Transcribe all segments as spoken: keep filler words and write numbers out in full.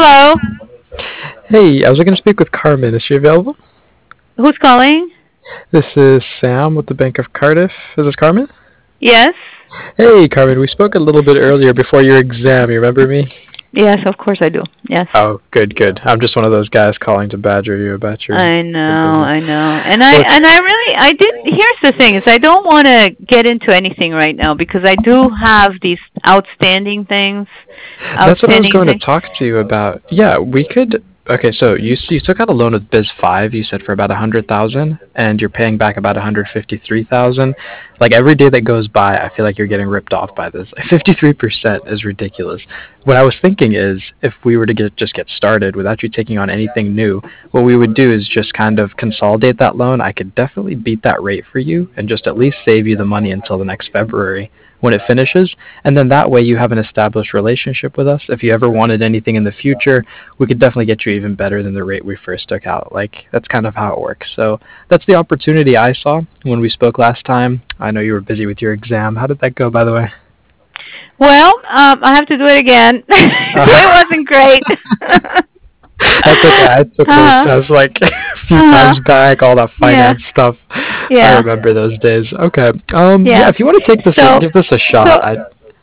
Hello. Hey, I was looking to speak with Carmen. Is she available? Who's calling? This is Sam with the Bank of Cardiff. Is this Carmen? Yes. Hey, Carmen. We spoke a little bit earlier before your exam. You remember me? Yes, of course I do. Yes. Oh, good, good. I'm just one of those guys calling to badger you about your I know, your business. I know. And I Look, and I really I did here's the thing is I don't want to get into anything right now because I do have these outstanding things. that's what I was Outstanding going to things. talk to you about. Yeah, we could. Okay, so you you took out a loan with Biz Five. You said for about a hundred thousand, and you're paying back about one hundred fifty three thousand. Like every day that goes by, I feel like you're getting ripped off by this. Fifty three percent is ridiculous. What I was thinking is, if we were to get just get started without you taking on anything new, what we would do is just kind of consolidate that loan. I could definitely beat that rate for you, and just at least save you the money until the next February when it finishes. And then that way you have an established relationship with us. If you ever wanted anything in the future, we could definitely get you even better than the rate we first took out. Like, that's kind of how it works. So that's the opportunity I saw when we spoke last time. I know you were busy with your exam. How did that go, by the way? Well, um I have to do it again. It wasn't great. That's okay. I took those uh-huh. tests like a few Uh-huh. times back, all that Yeah. finance stuff. I Yeah. remember those days. Okay. Um yeah, Yeah. if you want to take this So give this a so shot, I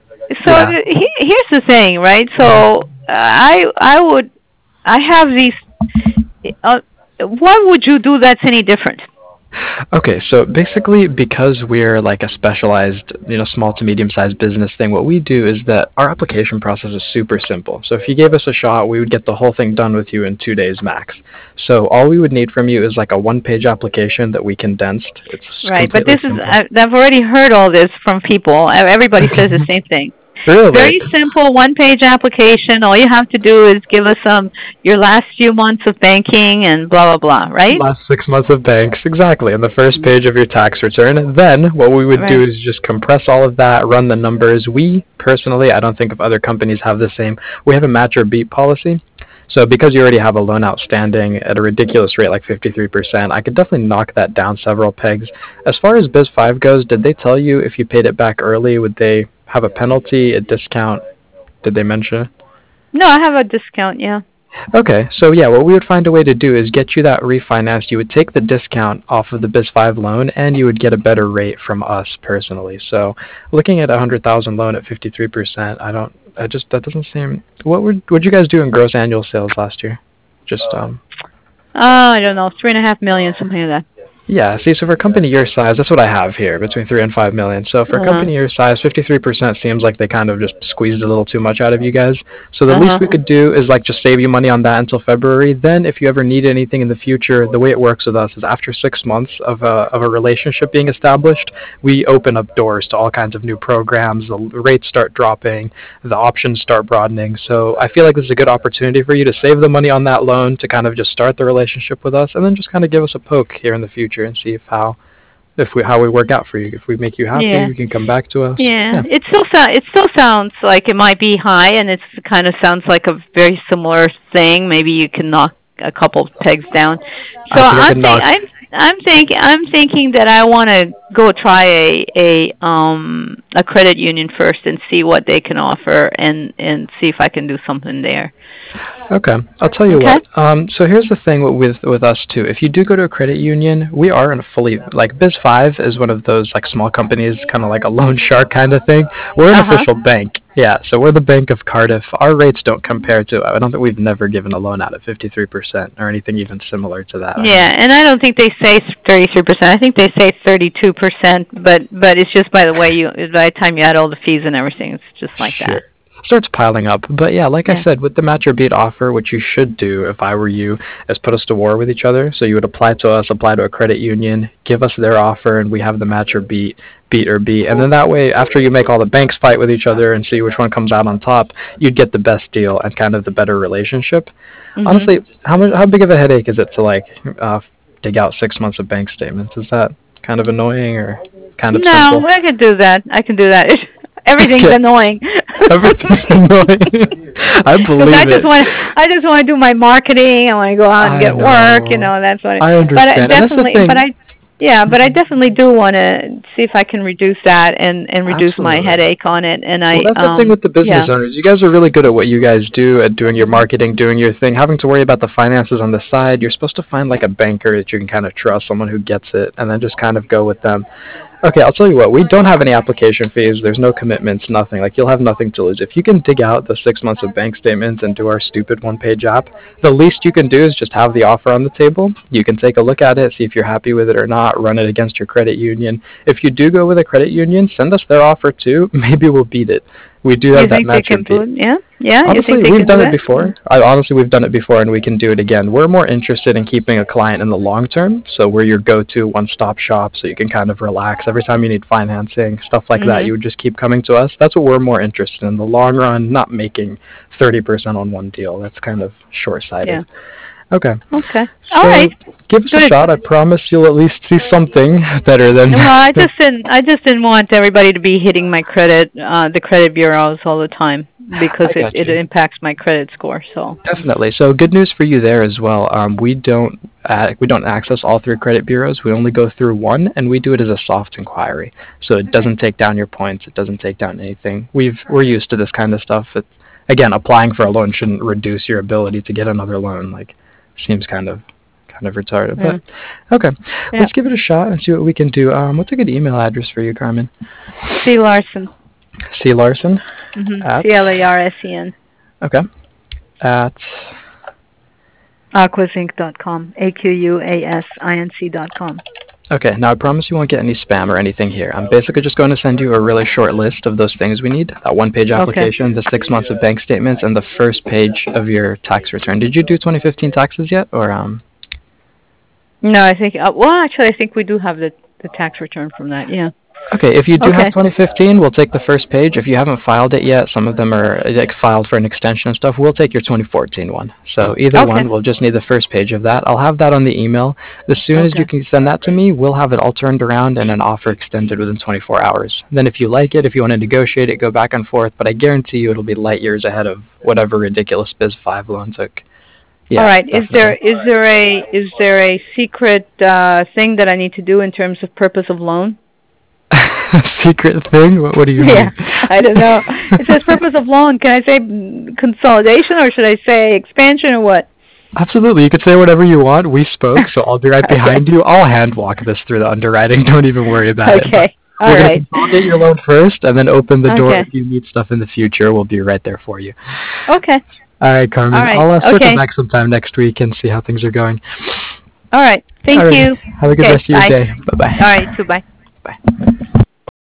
so yeah. the, he, here's the thing, right? Mhm. So uh, I I would I have these uh, what would you do that's any different? Okay, so basically, because we're like a specialized, you know, small to medium-sized business thing, what we do is that our application process is super simple. So if you gave us a shot, we would get the whole thing done with you in two days max. So all we would need from you is like a one-page application that we condensed. It's Right, but completely this is simple. I, I've already heard all this from people. Everybody says the same thing. Really? Very simple, one-page application. All you have to do is give us um your last few months of banking and blah blah blah. Right? Last six months of banks, exactly, and the first page of your tax return. Then what we would do Right. is just compress all of that, run the numbers. We personally, I don't think if other companies have the same. We have a match or beat policy. So because you already have a loan outstanding at a ridiculous rate like fifty-three percent, I could definitely knock that down several pegs. As far as Biz five goes, did they tell you if you paid it back early, would they have a penalty, a discount? Did they mention? No, I have a discount. Yeah. Okay, so yeah, what we would find a way to do is get you that refinanced. You would take the discount off of the Biz five loan, and you would get a better rate from us personally. So, looking at a hundred thousand loan at fifty three percent, I don't, I just that doesn't seem. What would would you guys do in gross annual sales last year? Just um, Uh, I don't know, three and a half million, something like Yeah, see, so for a company your size, that's what I have here, between three and five million. So that. for a Uh huh. company your size, fifty-three percent seems like they kind of just squeezed a little too much out of you guys. So the Uh least huh. we could do is like just save you money on that until February. Then, if you ever need anything in the future, the way it works with us is after six months of a of a relationship being established, we open up doors to all kinds of new programs. The rates start dropping, the options start broadening. So I feel like this is a good opportunity for you to save the money on that loan to kind of just start the relationship with us, and then just kind of give us a poke here in the future and see if how if we how we work out for you. If we make you happy, Yeah. you can come back to us. Yeah. Yeah. It still sound it still sounds like it might be high, and it's kind of sounds like a very similar thing. Maybe you can knock a couple pegs down. I So think I I'm could think knock. I'm I'm think I'm thinking that I want to go try a a um a credit union first and see what they can offer and and see if I can do something there. Okay, I'll tell you Okay? what. Um, so here's the thing with with us too. If you do go to a credit union, we are in a fully like Biz Five is one of those like small companies, kind of like a loan shark kind of thing. We're an Uh-huh. official bank. Yeah, so we're the Bank of Cardiff. Our rates don't compare to. I don't think we've never given a loan out at fifty-three percent or anything even similar to that. I Yeah, mean, and I don't think they say thirty-three percent. I think they say thirty-two percent, but but it's just by the way you by the time you add all the fees and everything, it's just like sure. that. Starts piling up. But yeah, like I Yeah. said, with the match or beat offer, what you should do if I were you is put us to war with each other. So you would apply to us, apply to a credit union, give us their offer, and we have the match or beat, beat or beat. And then that way, after you make all the banks fight with each other and see which one comes out on top, you'd get the best deal and kind of the better relationship. Mhm. Honestly, how much, how big of a headache is it to like uh, dig out six months of bank statements? Is that kind of annoying or kind of No, simple? I can do that. I can do that. Everything's Okay, annoying. everything's annoying. I Because I believe just it. want I just want to do my marketing. I want to go out and I get work. You know. know, that's what. I, I but I understand. And that's the definitely, but thing. I Yeah, but I definitely do want to see if I can reduce that and and reduce Absolutely. my headache on it. And I Well, that's the um thing with the business yeah. owners. You guys are really good at what you guys do, at doing your marketing, doing your thing. Having to worry about the finances on the side, you're supposed to find like a banker that you can kind of trust, someone who gets it, and then just kind of go with them. Okay, I'll tell you what. We don't have any application fees. There's no commitments, nothing. Like, you'll have nothing to lose. If you can dig out the six months of bank statements and do our stupid one-page app, the least you can do is just have the offer on the table. You can take a look at it, see if you're happy with it or not, run it against your credit union. If you do go with a credit union, send us their offer too. Maybe we'll beat it. We do You have that think they match can do repeat. it? Yeah, yeah. You Honestly, think they we've can do done it that? before. I, honestly, we've done it before, and we can do it again. We're more interested in keeping a client in the long term, so we're your go-to one-stop shop, so you can kind of relax every time you need financing, stuff like that. Mhm. You would just keep coming to us. That's what we're more interested in. The long run, not making thirty percent on one deal. That's kind of short-sighted. Yeah. Okay. Okay. So All right. give us a Good. shot. I promise you'll at least see something better than. Well, I just didn't. I just didn't want everybody to be hitting my credit, uh, the credit bureaus all the time because I it got it you. impacts my credit score. So. Definitely. So good news for you there as well. Um, we don't uh, we don't access all three credit bureaus. We only go through one, and we do it as a soft inquiry. So it doesn't take down your points. It doesn't take down anything. We've we're used to this kind of stuff. It's, again, applying for a loan shouldn't reduce your ability to get another loan. Like, seems kind of kind of retarded. Yeah. But okay, Yeah. let's give it a shot and see what we can do. Um, what's a good email address for you, Carmen? C Larson. C Larson. Mm-hmm. At, C L A R S E N. Okay. At Aquazinc dot com. A Q U A S I N C dot com. Okay, now I promise you won't get any spam or anything here. I'm basically just going to send you a really short list of those things we need. That one-page application, okay. The six months of bank statements, and the first page of your tax return. Did you do twenty fifteen taxes yet, or um? No, I think. Uh, well, actually, I think we do have the the tax return from that. Yeah. Okay, if you do okay. have twenty fifteen, we'll take the first page. If you haven't filed it yet, some of them are like filed for an extension and stuff. We'll take your twenty fourteen one. So either okay. one, we'll just need the first page of that. I'll have that on the email. As soon okay. as you can send that to me, we'll have it all turned around and an offer extended within twenty-four hours. Then if you like it, if you want to negotiate it, go back and forth. But I guarantee you it'll be light years ahead of whatever ridiculous Biz five loan took. Yeah, all right. Definitely. Is there is there a is there a secret uh, thing that I need to do in terms of purpose of loan? Secret thing? What, what do you yeah, mean? I don't know. It says purpose of loan. Can I say consolidation or should I say expansion or what? Absolutely. You could say whatever you want. We spoke, so I'll be right okay. behind you. I'll hand walk this through the underwriting. Don't even worry about okay. it. Okay. All We're right. We'll get your loan first and then open the door okay. if you need stuff in the future. We'll be right there for you. Okay. All right, Carmen. All right. I'll uh, circle okay. back sometime next week and see how things are going. All right. Thank All right. you. Have a good okay. rest of your Bye. day. Bye-bye. All right. Too. Bye. Bye.